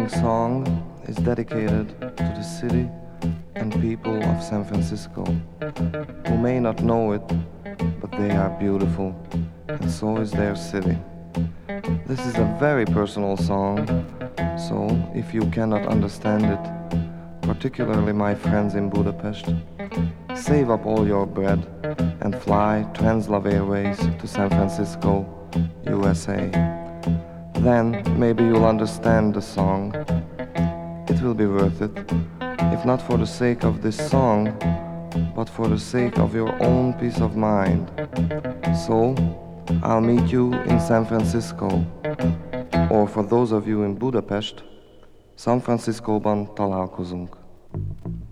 song is dedicated to the city and people of San Francisco who may not know it, but they are beautiful, and so is their city. This is a very personal song, so if you cannot understand it, particularly my friends in Budapest, save up all your bread and fly Translav Airways to San Francisco, USA. Then maybe you'll understand the song. It will be worth it, if not for the sake of this song, but for the sake of your own peace of mind. So, I'll meet you in San Francisco, or for those of you in Budapest, San Francisco-ban találkozunk.